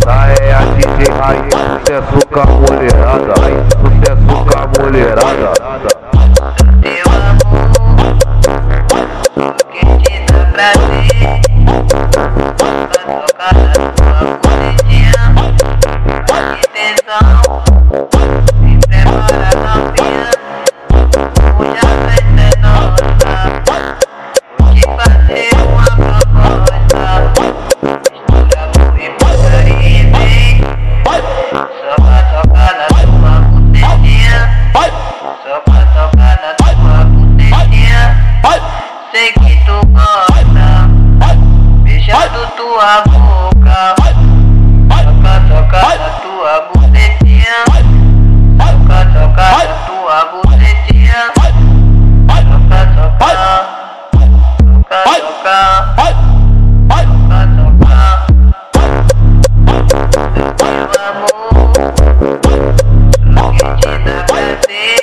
Essa é a DJ Raiz, sucesso com a mulherada, sucesso com a mulherada. Teu amor, porque te dá prazer, pra tocar na tua bonitinha, que tesão, me prepara novinha, hoje a festa é nossa, vou te fazer uma proposta, mistura amor e putaria e vem, só pra tocar na tua bonitinha. Só pra tocar na tua bucetinha, sei que tu gosta, beijando tua boca. Só pra tocar na tua bucetinha, só pra tocar na tua bucetinha, só pra tocar, tocar, tocar, tocar, tocar. Meu amor, só que te dá prazer.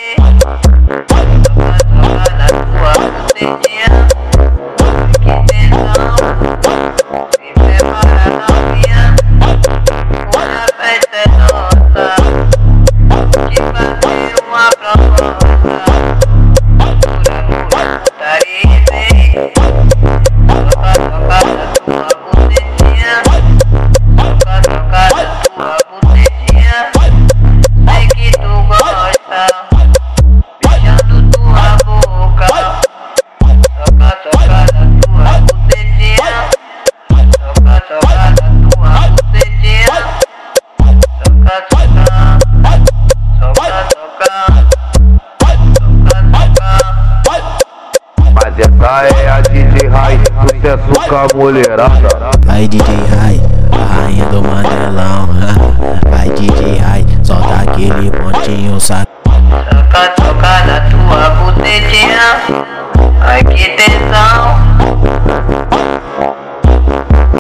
Mas essa é a DJ Raiz, sucesso com a mulherada. Vai DJ Rai, a rainha do Mandelão. Vai DJ Rai, solta aquele pontinho, saca. Toca, toca na tua bucetinha, ai que